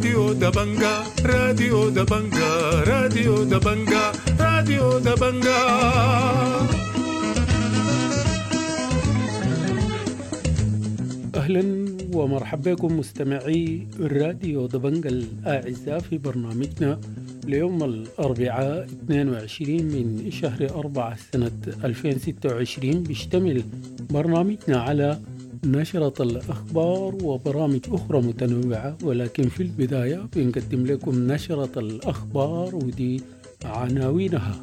راديو دبنجا راديو دبنجا راديو دبنجا راديو دبنجا. أهلا ومرحبا بكم مستمعي راديو دبنجا الأعزاء في برنامجنا ليوم الأربعاء 22 من شهر 4 سنة 2026. بيشتمل برنامجنا على نشرة الأخبار وبرامج أخرى متنوعة، ولكن في البداية بنقدم لكم نشرة الأخبار ودي عناوينها.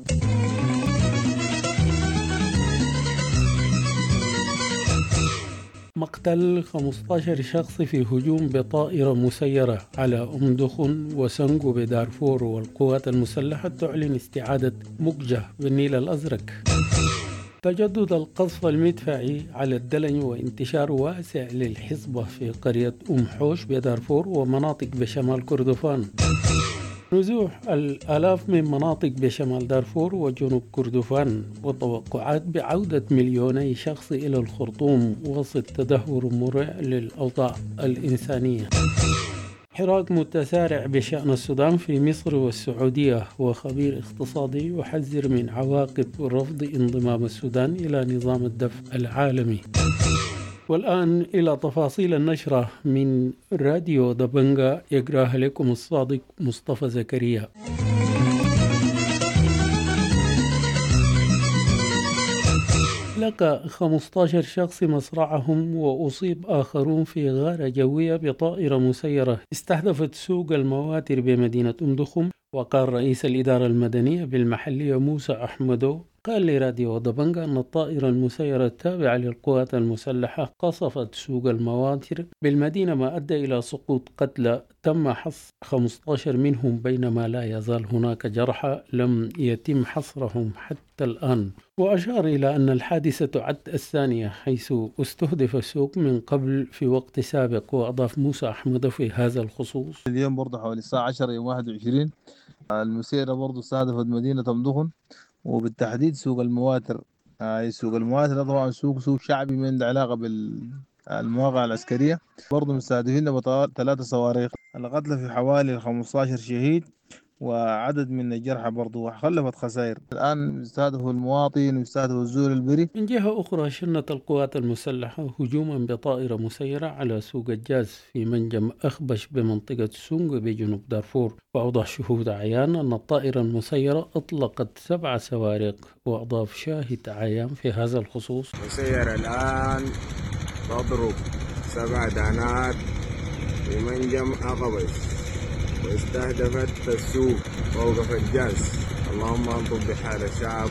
مقتل 15 شخص في هجوم بطائرة مسيرة على دخن وسنغو بدارفور، والقوات المسلحة تعلن استعادة مقجة بالنيل الأزرق. تجدد القصف المدفعي على الدلن وانتشار واسع للحصبة في قرية حوش بدارفور ومناطق بشمال كردفان. نزوح الآلاف من مناطق بشمال دارفور وجنوب كردفان، وتوقعات بعودة مليوني شخص إلى الخرطوم وسط تدهور مرع للأوضاع الإنسانية. حراك متسارع بشأن السودان في مصر والسعودية، وخبير اقتصادي يحذر من عواقب رفض انضمام السودان إلى نظام الدفع العالمي. والآن إلى تفاصيل النشرة من راديو دبنجا، يقراها لكم الصادق مصطفى زكريا. لقى 15 شخص مصرعهم وأصيب آخرون في غارة جوية بطائرة مسيرة استهدفت سوق المواتر بمدينة دخم. وقال رئيس الإدارة المدنية بالمحلية موسى أحمدو قال لراديو دبنجا أن الطائرة المسيرة التابعة للقوات المسلحة قصفت سوق المواتر بالمدينة، ما أدى إلى سقوط قتلى تم حصر 15 منهم، بينما لا يزال هناك جرحى لم يتم حصرهم حتى الآن. وأشار إلى أن الحادثة تعد الثانية حيث استهدف السوق من قبل في وقت سابق. وأضاف موسى أحمد في هذا الخصوص: اليوم برضه حوالي الساعة 10 يوم 21 المسيرة برضه استهدفت مدينة دخن وبالتحديد سوق المواتر. سوق المواتر طبعا سوق شعبي ما عنده علاقة بالمواقع العسكرية. برضه مستهدفين ب3 صواريخ. القتلى في حوالي 15 شهيد وعدد من الجرحى برضو خلفت خسائر. الآن يستهدفوا المواطن ويستهدفوا الزول البري. من جهة أخرى، شنت القوات المسلحة هجوما بطائرة مسيرة على سوق الجاز في منجم أخبش بمنطقة سونغ بجنوب دارفور. وأوضح شهود عيان أن الطائرة المسيرة أطلقت 7 صواريخ. وأضاف شاهد عيان في هذا الخصوص: مسيرة الآن تضرب 7 دانات في منجم أخبش واستهدفت السوق موقف الجاز. اللهم انطب بحال الشعب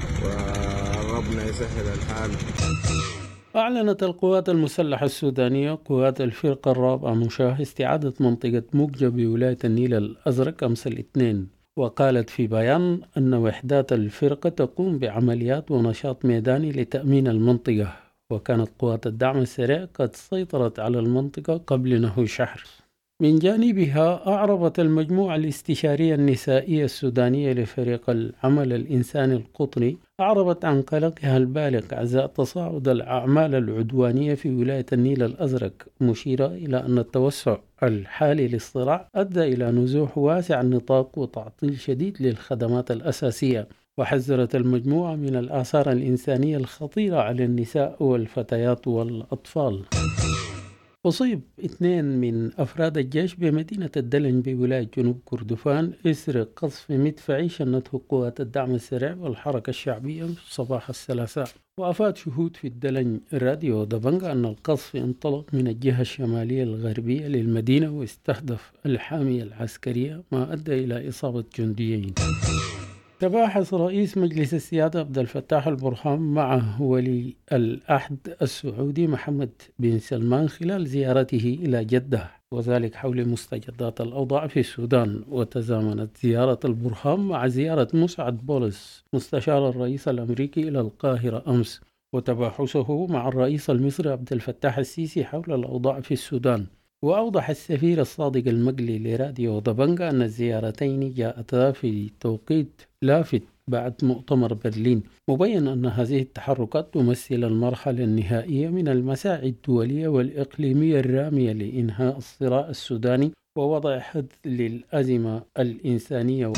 وربنا يسهل الحال. أعلنت القوات المسلحة السودانية قوات الفرقة الرابعة مشاه استعادة منطقة مقجة بولاية النيل الأزرق أمس الاثنين. وقالت في بيان أن وحدات الفرقة تقوم بعمليات ونشاط ميداني لتأمين المنطقة. وكانت قوات الدعم السريع قد سيطرت على المنطقة قبل نحو شهر. من جانبها، أعربت المجموعة الاستشارية النسائية السودانية لفريق العمل الإنساني القطري أعربت عن قلقها البالغ أزاء تصاعد الأعمال العدوانية في ولاية النيل الأزرق، مشيرة إلى أن التوسع الحالي للصراع أدى إلى نزوح واسع النطاق وتعطيل شديد للخدمات الأساسية. وحذرت المجموعة من الآثار الإنسانية الخطيرة على النساء والفتيات والأطفال. أصيب 2 من أفراد الجيش بمدينة الدلن بولاية جنوب كردفان إثر قصف مدفعي شنته قوات الدعم السريع والحركة الشعبية صباح الثلاثاء. وأفاد شهود في الدلن راديو دبنجا أن القصف انطلق من الجهة الشمالية الغربية للمدينة واستهدف الحامية العسكرية، ما أدى إلى إصابة جنديين. تباحث رئيس مجلس السيادة عبد الفتاح البرهان مع ولي العهد السعودي محمد بن سلمان خلال زيارته إلى جدة، وذلك حول مستجدات الأوضاع في السودان. وتزامنت زيارة البرهان مع زيارة مسعد بولس مستشار الرئيس الأمريكي إلى القاهرة أمس، وتباحثه مع الرئيس المصري عبد الفتاح السيسي حول الأوضاع في السودان. وأوضح السفير الصادق المقلي لراديو دبنجا أن الزيارتين جاءتا في توقيت لافت بعد مؤتمر برلين، مبين أن هذه التحركات تمثل المرحلة النهائية من المساعي الدولية والإقليمية الرامية لإنهاء الصراع السوداني ووضع حد للأزمة الإنسانية.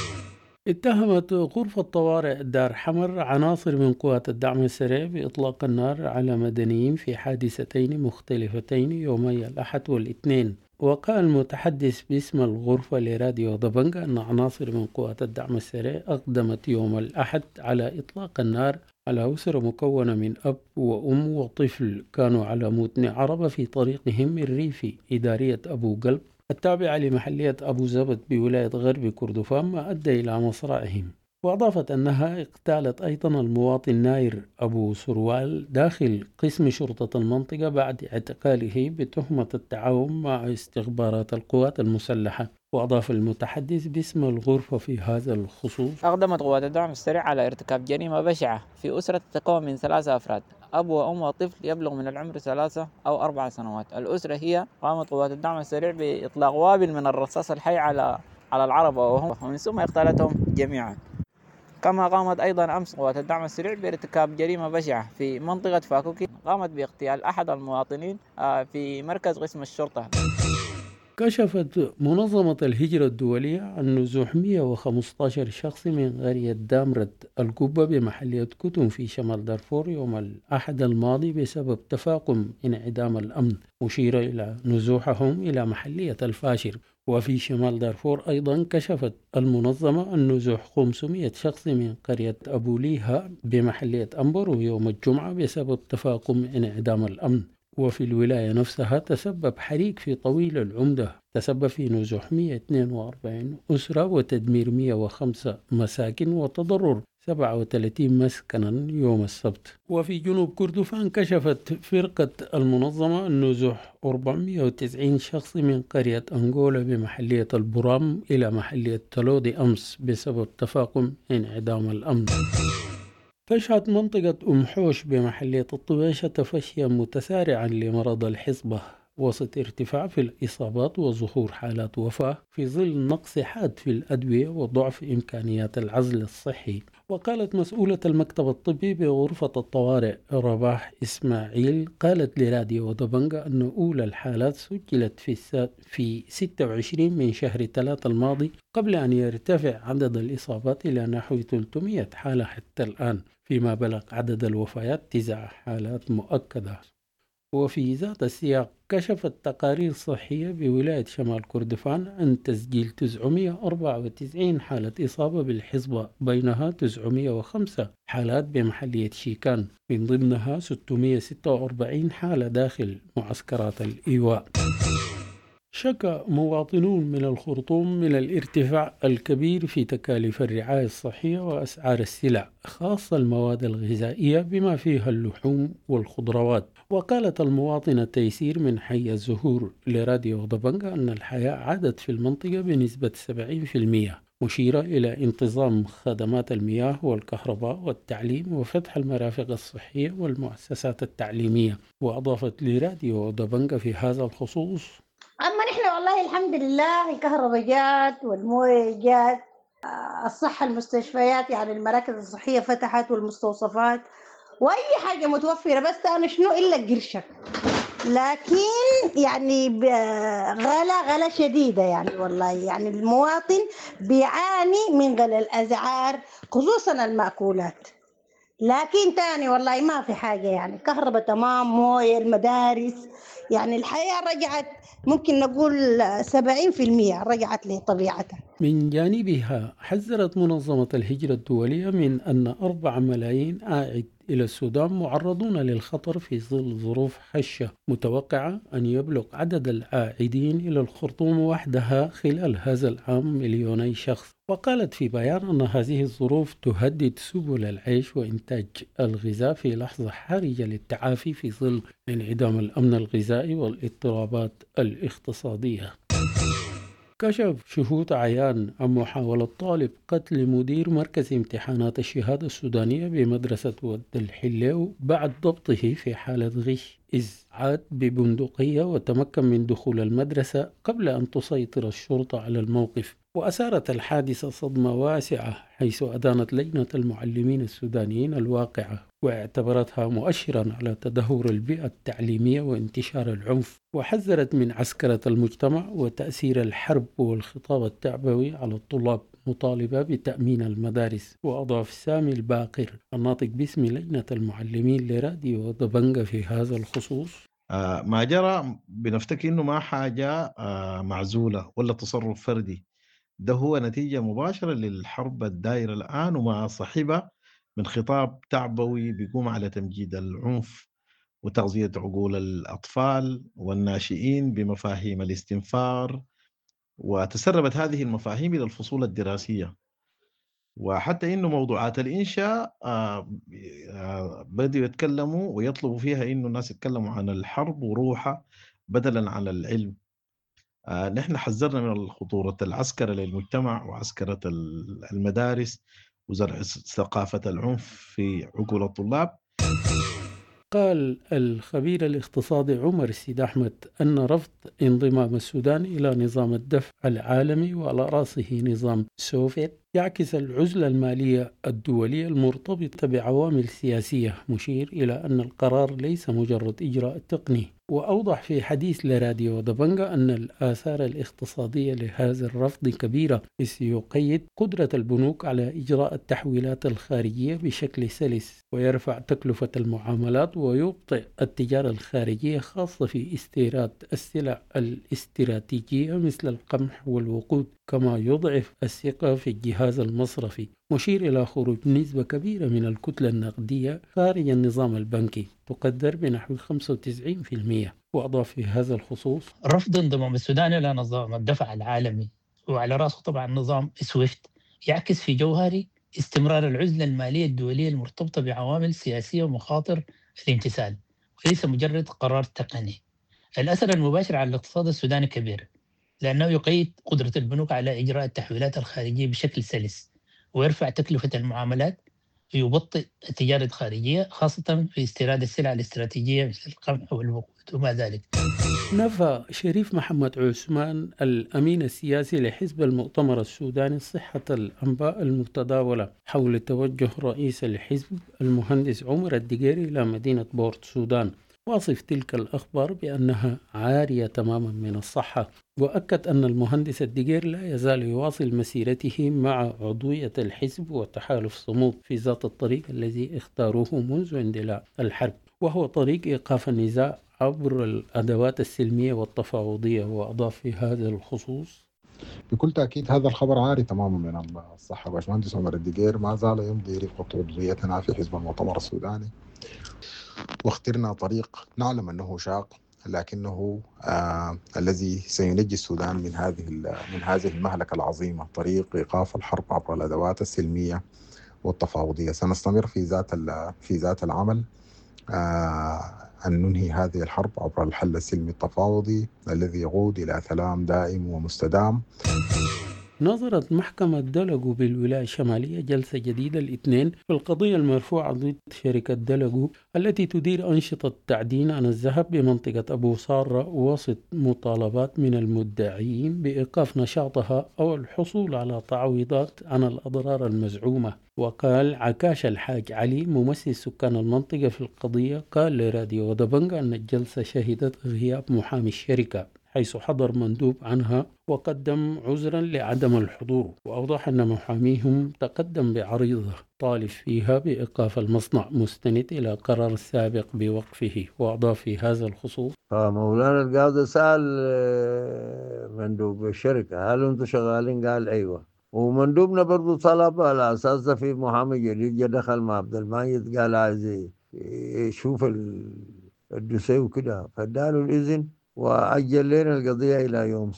اتهمت غرفة طوارئ دار حمر عناصر من قوات الدعم السريع بإطلاق النار على مدنيين في حادثتين مختلفتين يومي الأحد والاثنين. وقال المتحدث باسم الغرفة لراديو ضبنجة أن عناصر من قوات الدعم السريع أقدمت يوم الأحد على إطلاق النار على أسرة مكونة من أب وأم وطفل كانوا على متن عربة في طريقهم من ريف إدارية أبو قلب التابعة لمحلية أبو زبد بولاية غرب كردفان، ما أدى إلى مصرعهم. وأضافت أنها اغتالت أيضا المواطن ناير أبو سروال داخل قسم شرطة المنطقة بعد اعتقاله بتهمة التعاون مع استخبارات القوات المسلحة. وأضاف المتحدث باسم الغرفة في هذا الخصوص: أقدمت قوات الدعم السريع على ارتكاب جريمة بشعة في أسرة تتكون من 3 أفراد، أب وأم وطفل يبلغ من العمر 3 أو 4 سنوات. الأسرة هي قامت قوات الدعم السريع بإطلاق وابل من الرصاص الحي على العربة ومن ثم اغتالتهم جميعا. كما قامت أيضا أمس قوات الدعم السريع بارتكاب جريمة بشعة في منطقة فاكوكي، قامت باغتيال أحد المواطنين في مركز قسم الشرطة. كشفت منظمة الهجرة الدولية عن نزوح 115 شخص من قرية دامرت القبة بمحلية كتم في شمال دارفور يوم الأحد الماضي بسبب تفاقم انعدام الأمن، مشيرة إلى نزوحهم إلى محلية الفاشر. وفي شمال دارفور أيضا كشفت المنظمة عن نزوح 500 شخص من قرية أبو ليها بمحلية أمبرو يوم الجمعة بسبب تفاقم انعدام الأمن. وفي الولاية نفسها تسبب حريق في طويل العمدة تسبب في نزوح 142 أسرة وتدمير 105 مساكن وتضرر 37 مسكنا يوم السبت. وفي جنوب كردفان كشفت فرقة المنظمة النزوح 490 شخص من قرية أنغولا بمحلية البرام إلى محلية تلودي أمس بسبب تفاقم انعدام الأمن. تشهد منطقة أم حوش بمحلية الطبيشة تفشيا متسارعا لمرض الحصبة وسط ارتفاع في الإصابات وظهور حالات وفاة في ظل نقص حاد في الأدوية وضعف إمكانيات العزل الصحي. وقالت مسؤولة المكتب الطبي بغرفة الطوارئ رباح إسماعيل قالت لراديو ضبنجة أن أولى الحالات سجلت في 26 من شهر 3 الماضي قبل أن يرتفع عدد الإصابات إلى نحو 300 حالة حتى الآن، فيما بلغ عدد الوفيات 9 حالات مؤكدة. وفي ذات السياق كشفت تقارير صحية بولاية شمال كردفان عن تسجيل 994 حالة إصابة بالحصبة، بينها 905 حالات بمحلية شيكان، من ضمنها 646 حالة داخل معسكرات الإيواء. شكى مواطنون من الخرطوم من الارتفاع الكبير في تكاليف الرعاية الصحية وأسعار السلع خاصة المواد الغذائية بما فيها اللحوم والخضروات. وقالت المواطنة تيسير من حي الزهور لراديو ضبنجة أن الحياة عادت في المنطقة بنسبة 70%، مشيرة إلى انتظام خدمات المياه والكهرباء والتعليم وفتح المرافق الصحية والمؤسسات التعليمية. وأضافت لراديو ضبنجة في هذا الخصوص: أما نحن والله الحمد لله الكهرباء جات والمويه جات، الصحة المستشفيات يعني المراكز الصحية فتحت والمستوصفات وأي حاجة متوفرة، بس أنا شنو إلا قرشك. لكن يعني غلا شديدة يعني والله، يعني المواطن بيعاني من غلا الأسعار خصوصا المأكولات. لكن تاني والله ما في حاجة، يعني كهرباء تمام، مويه، المدارس، يعني الحياة رجعت ممكن نقول 70% رجعت لطبيعتها. من جانبها حذرت منظمة الهجرة الدولية من أن 4 ملايين عائد إلى السودان معرضون للخطر في ظل ظروف هشة، متوقعة أن يبلغ عدد العائدين إلى الخرطوم وحدها خلال هذا العام 2,000,000 شخص. وقالت في بيان أن هذه الظروف تهدد سبل العيش وإنتاج الغذاء في لحظة حرجة للتعافي في ظل انعدام الأمن الغذائي والاضطرابات الاقتصادية. كشف شهود عيان عن محاولة طالب قتل مدير مركز امتحانات الشهادة السودانية بمدرسة ود الحليو بعد ضبطه في حالة غش إذ عاد ببندقية وتمكن من دخول المدرسة قبل أن تسيطر الشرطة على الموقف. وأثارت الحادثة صدمة واسعة، حيث أدانت لجنة المعلمين السودانيين الواقعة واعتبرتها مؤشرا على تدهور البيئة التعليمية وانتشار العنف، وحذرت من عسكرة المجتمع وتأثير الحرب والخطاب التعبوي على الطلاب، مطالبة بتأمين المدارس. وأضاف سامي الباقر الناطق باسم لجنة المعلمين لراديو دبنجة في هذا الخصوص: ما جرى بنفتكر إنه ما حاجة معزولة ولا تصرف فردي، ده هو نتيجة مباشرة للحرب الدائرة الآن وما صاحبها من خطاب تعبوي بيقوم على تمجيد العنف وتغذية عقول الأطفال والناشئين بمفاهيم الاستنفار، وتسربت هذه المفاهيم إلى الفصول الدراسية. وحتى إنه موضوعات الإنشاء بدأوا يتكلموا ويطلبوا فيها إنه الناس يتكلموا عن الحرب وروحها بدلا عن العلم. نحن حذرنا من خطورة العسكرة للمجتمع وعسكرة المدارس وزرع ثقافة العنف في عقول الطلاب. قال الخبير الاقتصادي عمر السيد أحمد أن رفض انضمام السودان إلى نظام الدفع العالمي وعلى رأسه نظام سوفيت يعكس العزلة المالية الدولية المرتبطة بعوامل سياسية، مشير إلى أن القرار ليس مجرد إجراء تقني. وأوضح في حديث لراديو دبنجة أن الآثار الاقتصادية لهذا الرفض كبيرة، إذ يقيد قدرة البنوك على إجراء التحويلات الخارجية بشكل سلس، ويرفع تكلفة المعاملات، ويبطئ التجارة الخارجية خاصة في استيراد السلع الاستراتيجية مثل القمح والوقود، كما يضعف الثقة في الجهاز المصرفي، مشير إلى خروج نسبة كبيرة من الكتلة النقدية خارج النظام البنكي تقدر بنحو 95%. وأضاف في هذا الخصوص: رفض انضمام السودان إلى نظام الدفع العالمي وعلى رأسه طبعا نظام سويفت يعكس في جوهره استمرار العزلة المالية الدولية المرتبطة بعوامل سياسية ومخاطر الامتثال، وليس مجرد قرار تقني. الأثر المباشر على الاقتصاد السوداني كبير، لأنه يقيد قدرة البنوك على إجراء التحويلات الخارجية بشكل سلس، ويرفع تكلفة المعاملات، ويبطئ التجارة الخارجية خاصة في استيراد السلع الاستراتيجية مثل القمح والوقود وما ذلك. نفى شريف محمد عثمان الأمين السياسي لحزب المؤتمر السوداني صحة الأنباء المتداولة حول توجه رئيس الحزب المهندس عمر الدقيري إلى مدينة بورت سودان، واصف تلك الأخبار بأنها عارية تماما من الصحة. وأكد أن المهندس الدقير لا يزال يواصل مسيرته مع عضوية الحزب وتحالف صمود في ذات الطريق الذي اختاروه منذ اندلاع الحرب، وهو طريق إيقاف النزاع عبر الأدوات السلمية والتفاوضية. وأضاف في هذا الخصوص: بكل تأكيد هذا الخبر عاري تماما من الصحة. باشمهندس عمر الدقير ما زال يمضي رفقة عضويتنا في حزب المؤتمر السوداني، واخترنا طريق نعلم أنه شاق، لكنه الذي سينجي السودان من هذه المهلكة العظيمة، طريق إيقاف الحرب عبر الأدوات السلمية والتفاوضية. سنستمر في ذات العمل أن ننهي هذه الحرب عبر الحل السلمي التفاوضي الذي يعود إلى سلام دائم ومستدام. نظرت محكمة دلقو بالولاية الشمالية جلسة جديدة الاثنين في القضية المرفوعة ضد شركة دلقو التي تدير أنشطة تعدين عن الذهب بمنطقة أبو صارة، وسط مطالبات من المدعيين بإيقاف نشاطها أو الحصول على تعويضات عن الأضرار المزعومة. وقال عكاش الحاج علي ممثل سكان المنطقة في القضية قال لراديو دبنجة أن الجلسة شهدت غياب محامي الشركة، حيث حضر مندوب عنها وقدم عذرا لعدم الحضور، وأوضح أن محاميهم تقدم بعريضة طالب فيها بإيقاف المصنع مستند إلى قرار سابق بوقفه. وأضاف في هذا الخصوص: مولانا القاضي سأل مندوب الشركة هل أنتم شغالين؟ قال أيوة. ومندوبنا برضو طلب على أساس في محامي جديد دخل مع عبد المجيد قال عايز يشوف الدوسي وكده، فاداله الإذن وأجل لنا القضية إلى يوم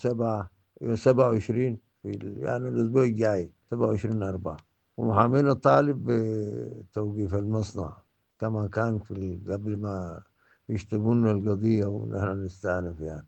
27 يعني الأسبوع الجاي 27/4. ومحامينا الطالب بتوقيف المصنع كما كان قبل ما يشتبون القضية ونحن نستأنف يعني.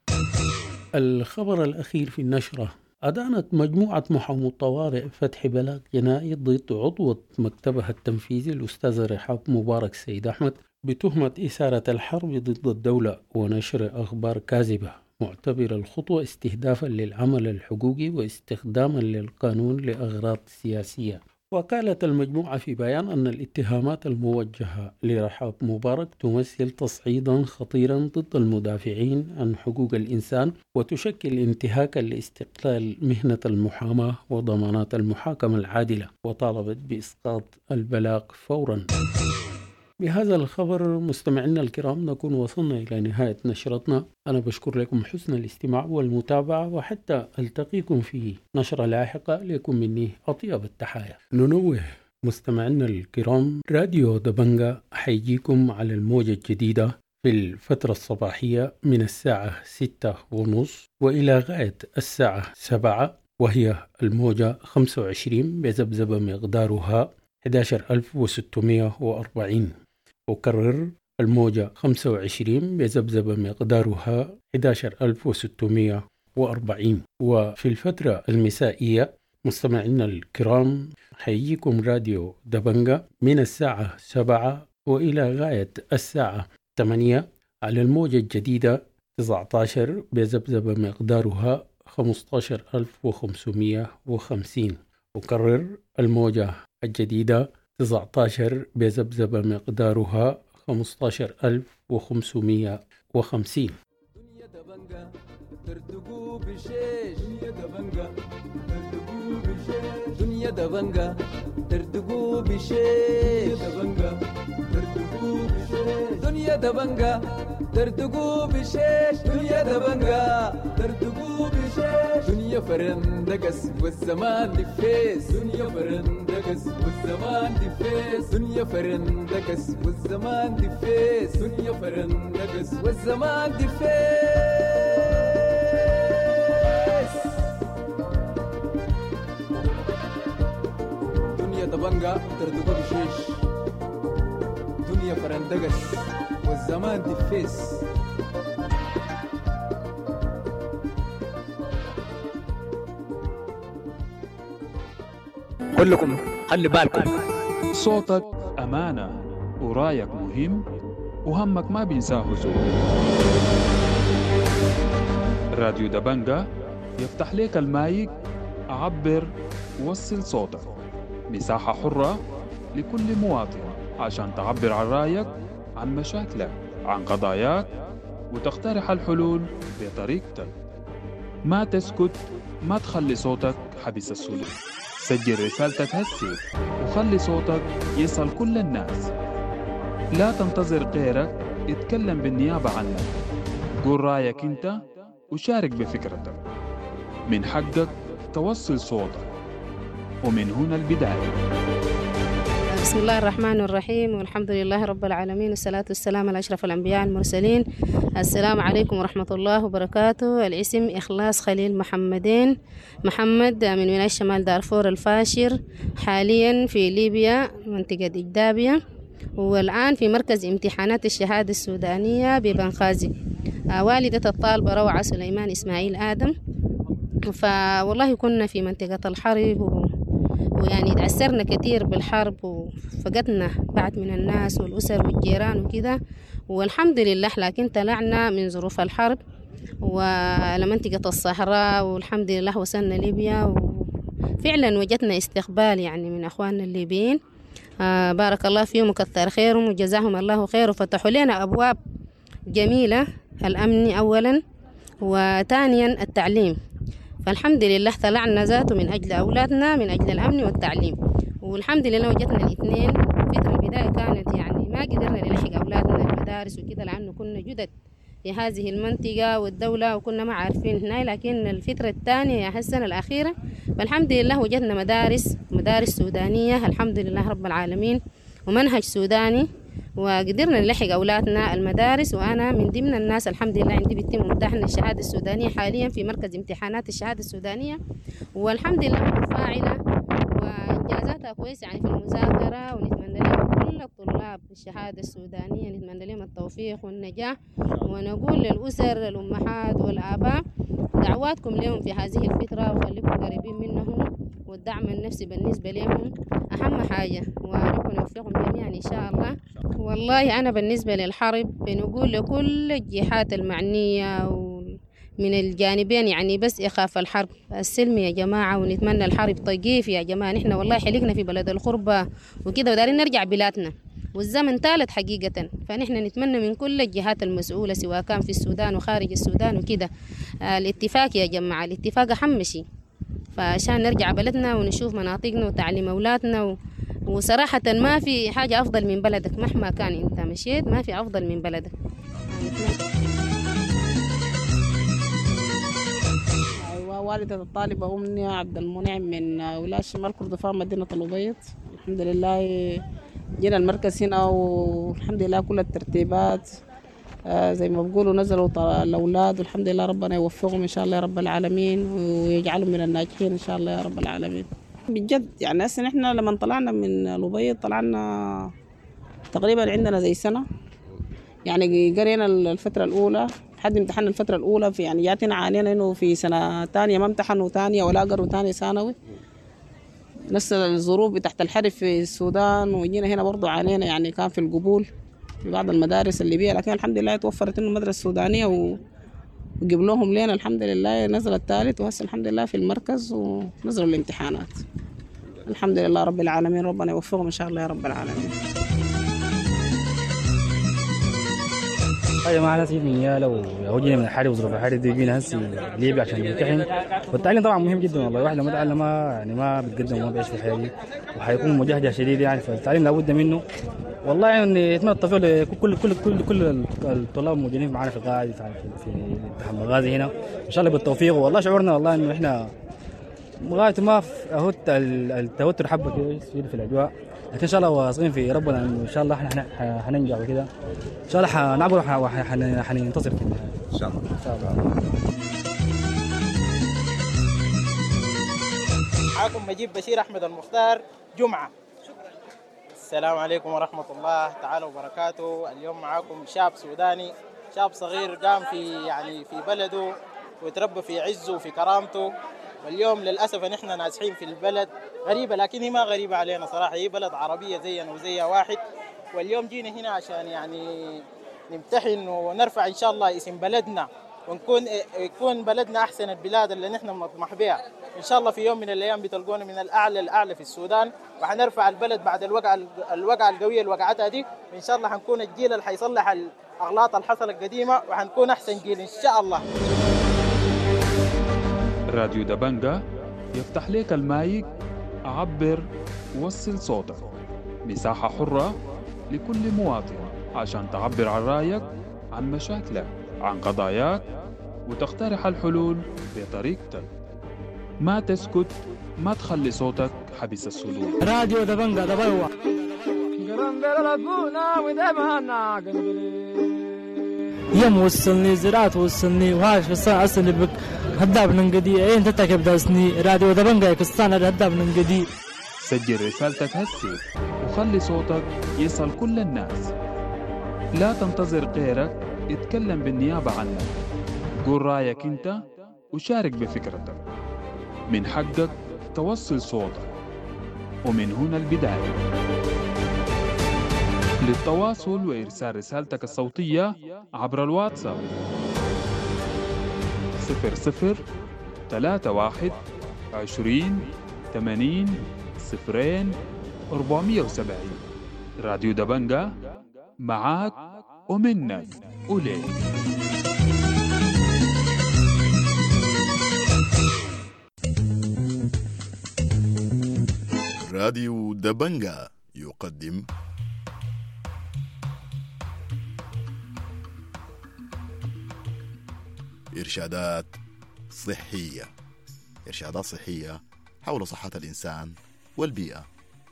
الخبر الأخير في النشرة: أدانت مجموعة محامو الطوارئ فتح بلاغ جنائي ضد عضوة مكتبها التنفيذي الأستاذة رحاب مبارك سيد أحمد بتهمة إثارة الحرب ضد الدولة ونشر أخبار كاذبة، معتبر الخطوة استهدافا للعمل الحقوقي واستخداما للقانون لأغراض سياسية. وقالت المجموعة في بيان أن الاتهامات الموجهة لرحاب مبارك تمثل تصعيدا خطيرا ضد المدافعين عن حقوق الإنسان، وتشكل انتهاكا لاستقلال مهنة المحاماة وضمانات المحاكمة العادلة، وطالبت بإسقاط البلاغ فورا. بهذا الخبر مستمعينا الكرام نكون وصلنا إلى نهاية نشرتنا. أنا بشكر لكم حسن الاستماع والمتابعة، وحتى ألتقيكم في نشرة لاحقة لكم مني أطيب التحايا. ننوه مستمعينا الكرام راديو دبنجا حيجيكم على الموجة الجديدة في الفترة الصباحية من الساعة 6:30 وإلى غاية الساعة 7، وهي الموجة 25 بذبذبة مقدارها 11640. أكرر الموجة 25 بذبذبة مقدارها 11640. وفي الفترة المسائية مستمعينا الكرام حيجيكم راديو دبنجا من الساعة 7 وإلى غاية الساعة 8 على الموجة الجديدة 19 بذبذبة مقدارها 15550. أكرر الموجة الجديدة 19 بذبذبة مقدارها 15550. دنيا دبنجا ترتقو بشيش، دنيا دبنجا ترتقو بشيش، دنيا دبنجا ترتقو بشيش، دنيا دبنجا ترتقو بشيش، دنيا دبنجا ترتقو بشيش، دنيا فرندقس والزمان دفيس، دنيا فرندقس والزمان دفيس، دنيا فرندقس والزمان دفيس، دنيا فرندقس والزمان دفيس. دنيا دبنجا ترتقو بشيش، دنيا فرندقس والزمان دفيس. كلكم خلي بالكم، صوتك أمانة ورايك مهم وهمك ما بينساه زول. راديو دبنجا يفتح لك المايك، عبر وصل صوتك، مساحة حرة لكل مواطن عشان تعبر عن رايك، عن مشاكلك، عن قضاياك، وتقترح الحلول بطريقتك. ما تسكت، ما تخلي صوتك حبس السلوك. سجل رسالتك هسي وخلي صوتك يصل كل الناس. لا تنتظر غيرك اتكلم بالنيابة عنك. قول رأيك انت وشارك بفكرتك. من حقك توصل صوتك، ومن هنا البداية. بسم الله الرحمن الرحيم، والحمد لله رب العالمين، والصلاة والسلام على أشرف الأنبياء المرسلين. السلام عليكم ورحمة الله وبركاته. الاسم إخلاص خليل محمد من ولاية شمال دارفور الفاشر، حاليا في ليبيا منطقة إجدابية، والآن في مركز امتحانات الشهادة السودانية ببنغازي. والدة الطالبة روعة سليمان إسماعيل آدم. فوالله كنا في منطقة الحرب ويعني تعسرنا كثير بالحرب، وفقدنا بعض من الناس والأسر والجيران وكده، والحمد لله لكن طلعنا من ظروف الحرب ولمنطقة الصحراء، والحمد لله وصلنا ليبيا، وفعلا وجدنا استقبال يعني من أخواننا الليبيين. بارك الله فيهم وكثر خيرهم وجزاهم الله خير، وفتحوا لنا أبواب جميلة، الأمن أولا، وثانيا التعليم. فالحمد لله طلعنا ذاته من أجل أولادنا، من أجل الأمن والتعليم، والحمد لله وجدنا الاثنين. فترة البداية كانت يعني ما قدرنا نلحق أولادنا المدارس وكده، لأنه كنا جدد في هذه المنطقة والدولة وكنا ما عارفين هنا، لكن الفترة الثانية يا السنة الأخيرة فالحمد لله وجدنا مدارس سودانية الحمد لله رب العالمين، ومنهج سوداني، وقدرنا نلحق أولادنا المدارس. وأنا من ضمن الناس الحمد لله عندي بيتم امتحان الشهادة السودانية حاليا في مركز امتحانات الشهادة السودانية، والحمد لله فاعلة وإنجازاتها كويسة يعني في المذاكرة. ونتمنى لهم كل الطلاب الشهادة السودانية، نتمنى لهم التوفيق والنجاح، ونقول للأسر الأمهات والآباء دعواتكم لهم في هذه الفترة وخليكم قريبين منهم، والدعم النفسي بالنسبة لهم أهم حاجة، وربنا يوفقهم جميعا إن شاء الله. والله أنا بالنسبة للحرب بنقول لكل الجهات المعنية من الجانبين يعني بس إخاف الحرب السلم يا جماعة، ونتمنى الحرب طيف يا جماعة. نحن والله حلقنا في بلد الخربة وكده ودارين نرجع بلادنا، والزمن ثالث حقيقة. فنحن نتمنى من كل الجهات المسؤولة سواء كان في السودان وخارج السودان وكده الاتفاق يا جماعة، الاتفاق أهم شيء، فعشان نرجع بلدنا ونشوف مناطقنا وتعليم أولادنا وصراحة ما في حاجة أفضل من بلدك مهما كان أنت مشيت، ما في أفضل من بلدك. والدة الطالبة أمنية عبد المنعم من ولاية شمال كردفان مدينة الأبيض. الحمد لله جينا المركز هنا والحمد لله كل الترتيبات زي ما بقولوا نزلوا الأولاد، والحمد لله ربنا يوفقهم إن شاء الله يا رب العالمين ويجعلهم من الناجحين إن شاء الله يا رب العالمين. بجد يعني هسه نحن لما طلعنا من الأبيض طلعنا تقريبا عندنا زي سنة، يعني قرينا الفترة الأولى لحد امتحان الفترة الأولى، في يعني جاتنا عانينا إنه في سنة تانية ما امتحنوا تانية ولا قروا تانية ثانوي، نفس الظروف تحت الحرب في السودان، وجينا هنا برضو عانينا يعني كان في القبول في بعض المدارس اللي بيها، لكن الحمد لله توفرت إنه المدرسة السودانية وجبناهم لنا الحمد لله، نزل الثالث وهسه الحمد لله في المركز ونزلوا الامتحانات. الحمد لله رب العالمين، ربنا يوفقهم إن شاء الله يا رب العالمين. هاي معنا ناس من يالا وجينا من الحرب وظروف الحرب دي جينا هسه ليبيا عشان نمتحن، والتعليم طبعا مهم جدا والله. الواحد لما يتعلم يعني ما بيتقدم وما بيعيش في الحياه دي، وحيكون مجاهده شديده يعني، فالتعليم لابد منه والله. يعني يتمنى التوفيق لكل الطلاب الموجودين معنا في القاعده في امتحان مغازي هنا ان شاء الله بالتوفيق. والله شعورنا والله انه احنا لغايه ما اهوت التوتر حبه كده في الاجواء، لكن ان شاء الله واثقين في ربنا انه ان شاء الله احنا حننجح وكده ان شاء الله حنعبر وحننتصر في النهايه ان شاء الله ان شاء الله. معكم مجيب بشير احمد المختار جمعه. السلام عليكم ورحمه الله تعالى وبركاته. اليوم معاكم شاب سوداني، شاب صغير قام في بلده وتربى في عزه وفي كرامته، واليوم للأسف نحن نازحين في البلد غريبة، لكن هي ما غريبة علينا صراحة، هي بلد عربية زينا وزيها واحد. واليوم جينا هنا عشان يعني نمتحن ونرفع إن شاء الله اسم بلدنا، يكون بلدنا أحسن البلاد اللي نحن نطمح بها إن شاء الله. في يوم من الأيام بتلقونا من الأعلى الأعلى في السودان، وحنرفع البلد بعد الوقعة القوية اللي وقعتها دي. إن شاء الله حنكون الجيل اللي حيصلح الأغلاط اللي حصلت القديمة، وحنكون أحسن جيل إن شاء الله. راديو دبنجة يفتح لك المايك، عبر وصل صوتك، مساحة حرة لكل مواطن عشان تعبر عن رأيك، عن مشاكلك، عن قضاياك، وتقترح الحلول بطريقتك. ما تسكت، ما تخلي صوتك حبس الصدور. راديو دبنجة دبوا يم وصلني زراعة وصلني وهاش في الصنع أصلي بك هداب ننقدي أين تتكب داسني راديو دبنجة يكستان هداب ننقدي. سجل رسالتك هسي وخلي صوتك يصل كل الناس. لا تنتظر غيرك اتكلم بالنيابة عنك، قول رأيك انت وشارك بفكرتك. من حقك توصل صوتك، ومن هنا البداية. للتواصل وإرسال رسالتك الصوتية عبر الواتساب 0031 20 80 0470. راديو دبنجة معاك ومنك وليك. راديو دبنجة يقدم إرشادات صحية حول صحة الإنسان والبيئة.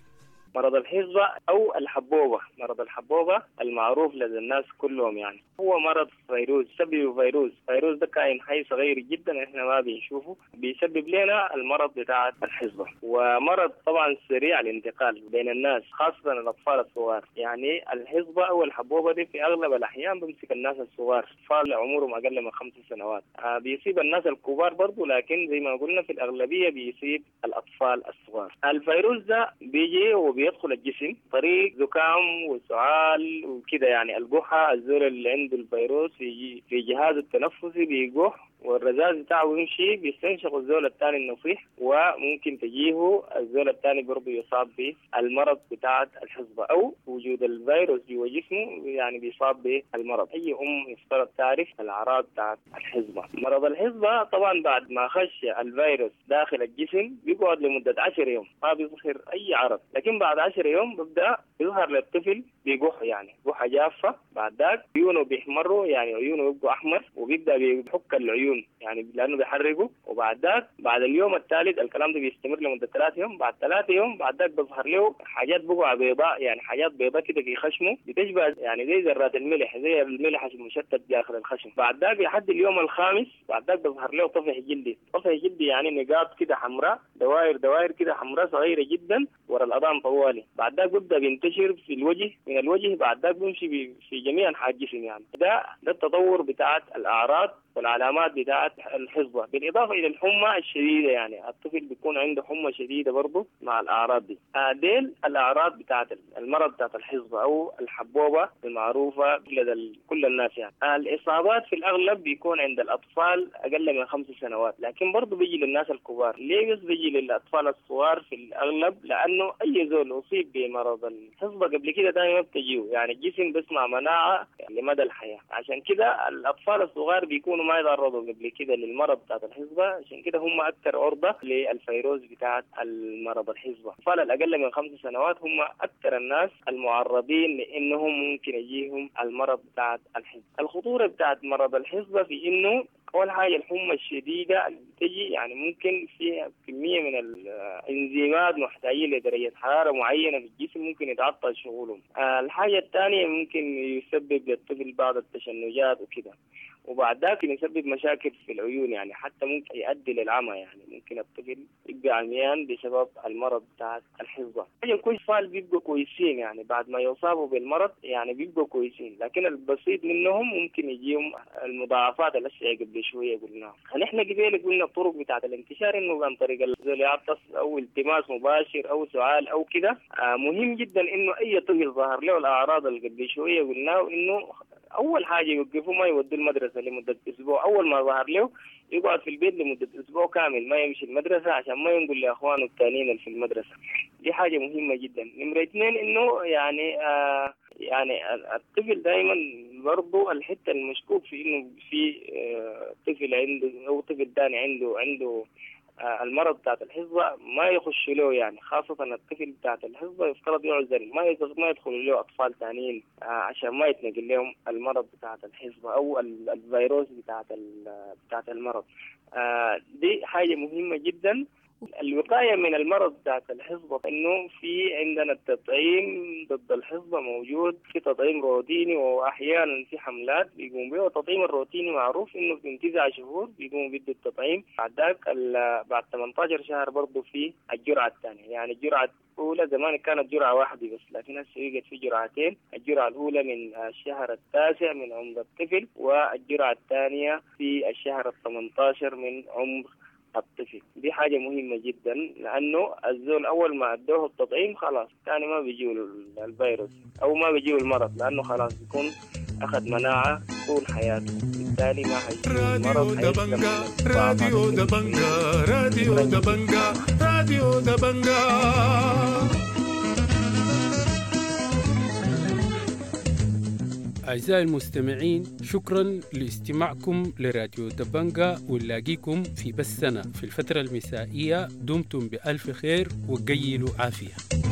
مرض الحصبة أو الحبوبة. مرض الحبوبة المعروف لدى الناس كلهم يعني هو مرض فيروس، سبب فيروس ده كائن حي صغير جدا احنا ما بنشوفه، بيسبب لنا المرض بتاع الحصبة، ومرض طبعا سريع الانتقال بين الناس خاصة الأطفال الصغار. يعني الحصبة أو الحبوبة دي في أغلب الأحيان بمسك الناس الصغار، أطفال عمرهم أقل من 5 سنوات. بيصيب الناس الكبار برضو، لكن زي ما قلنا في الأغلبية بيصيب الأطفال الصغار. الفيروس ده بيجي وبيدخل الجسم طريق زكام وسعال وكده، يعني القحة. الزول اللي عنده الفيروس في جهاز التنفسي بيقح، والرذاذ بتاعه يمشي بيستنشق الزول الثاني النصيح، وممكن تجيه الزول الثاني برضه يصاب بالمرض بتاع الحصبة أو وجود الفيروس جوا جسمه يعني بيصاب بالمرض. أي يفترض تعرف الأعراض بتاع الحصبة. مرض الحصبة طبعا بعد ما خش الفيروس داخل الجسم بيقعد لمدة 10 يوم ما بيظهر أي عرض، لكن بعد 10 يوم بيبدأ يظهر للطفل بيقح، يعني قحة جافة. بعد ذاك عيونه بيحمروا، يعني عيونه يبقوا أحمر، وبيبدأ بيحك العيون يعني لأنه بيحرقه. وبعد ذاك بعد اليوم الثالث الكلام ده بيستمر لمدة 3 يوم. بعد 3 يوم بعد ذاك بيظهر له حاجات بقع بيضاء، يعني حاجات بيضاء كده في خشمه بتشبه يعني زي ذرات الملح، زي الملح المشتت داخل الخشم. بعد ذاك لحد اليوم الخامس بعد ذاك بيظهر له طفح جلدي. طفح جلدي يعني نقاط كده حمراء، دوائر كده حمراء صغيرة جدا ورا الأذان طوالي. بعد ذاك بيبدأ بينتشر في الوجه، من الوجه بعد ذاك بيمشي في جميع أنحاء الجسم. يعني ده التطور بتاعت الأعراض والعلامات بتاعت الحصبة، بالإضافة إلى الحمى الشديدة. يعني الطفل بيكون عنده حمى شديدة برضه مع الأعراض دي. ديل الأعراض بتاعت المرض بتاعت الحصبة أو الحبوبة المعروفة لدى كل الناس. يعني الإصابات في الأغلب بيكون عند الأطفال أقل من 5 سنوات، لكن برضه بيجي للناس الكبار. ليه بس بيجي للأطفال الصغار في الأغلب؟ لأنه أي زول أصيب بمرض الحصبة قبل كده دائما ما بتجيه، يعني الجسم بيصنع مناعة لمدى الحياة. عشان كده الأطفال الصغار بيكونوا ما يتعرضوا قبل كده للمرض بتاعت الحصبة، عشان كده هم أكثر عرضة للفيروس بتاعت المرض الحصبة. الأطفال الأقل من 5 سنوات هم أكثر الناس المعرضين لأنهم ممكن يجيهم المرض بتاعت الحصبة. الخطورة بتاعت مرض الحصبة في إنه أول حاجة الحمى الشديدة اللي بتجي يعني ممكن فيها كمية من الإنزيمات محتاجين لدرجة حرارة معينة في الجسم ممكن يتعطل شغلهم. الحاجة الثانية ممكن يسبب للطفل بعض التشنجات وكده، وبعد ذلك يسبب مشاكل في العيون، يعني حتى ممكن يؤدي للعمى. يعني ممكن الطفل يبقى عميان بسبب المرض بتاع الحصبة. كل أطفال بيبقوا كويسين، يعني بعد ما يصابوا بالمرض يعني بيبقوا كويسين، لكن البسيط منهم ممكن يجيهم المضاعفات اللي قبل شوية قلناها. نحن قبل قلنا الطرق بتاعت الانتشار إنه عن طريق الزول يعطس أو التماس مباشر أو سؤال أو كده. مهم جدا إنه أي طفل ظهر له الأعراض اللي قبل شوية قلناه، إنه أول حاجة يوقفوا ما يودوا المدرسة لمدة أسبوع. أول ما ظهر له يقعد في البيت لمدة أسبوع كامل ما يمشي المدرسة عشان ما ينقل لأخوانه التانيين في المدرسة. دي حاجة مهمة جدا. نمرة 2 إنه يعني الطفل دائما برضو الحتة المشكوك في إنه في طفل عنده أو طفل ثاني عنده المرض بتاعت الحصبة ما يخش له، يعني خاصة الطفل بتاعت الحصبة يفترض يعزل ما يدخل له أطفال ثانيين عشان ما يتنقل لهم المرض بتاعت الحصبة أو الفيروس بتاعت المرض. دي حاجة مهمة جدا. الوقاية من المرض بتاعت الحصبة إنه في عندنا التطعيم ضد الحصبة موجود، في تطعيم روتيني وأحيانا في حملات بيقوم بيه. التطعيم الروتيني معروف إنه في 9 شهور بيقوم بيدوا التطعيم. بعد 18 شهر برضه في الجرعة الثانية. يعني الجرعة الأولى زمان كانت جرعة واحدة بس، لكن هسه بقت في جرعتين. الجرعة الأولى من الشهر 9 من عمر الطفل، والجرعة الثانية في الشهر 18 من عمر الطفل. دي حاجة مهمة جدا، لأنه الزول أول ما أدوه التطعيم خلاص ثاني ما بيجيه الفيروس أو ما بيجيه المرض، لأنه خلاص بيكون أخذ مناعة طول حياته، بالتالي ما هيجيه المرض. راديو دبنجا راديو دبنجا راديو دبنجا. أعزائي المستمعين، شكرا لاستماعكم لراديو دبنجا، ونلاقيكم في بثنا في الفترة المسائية. دمتم بألف خير وقيلوا عافية.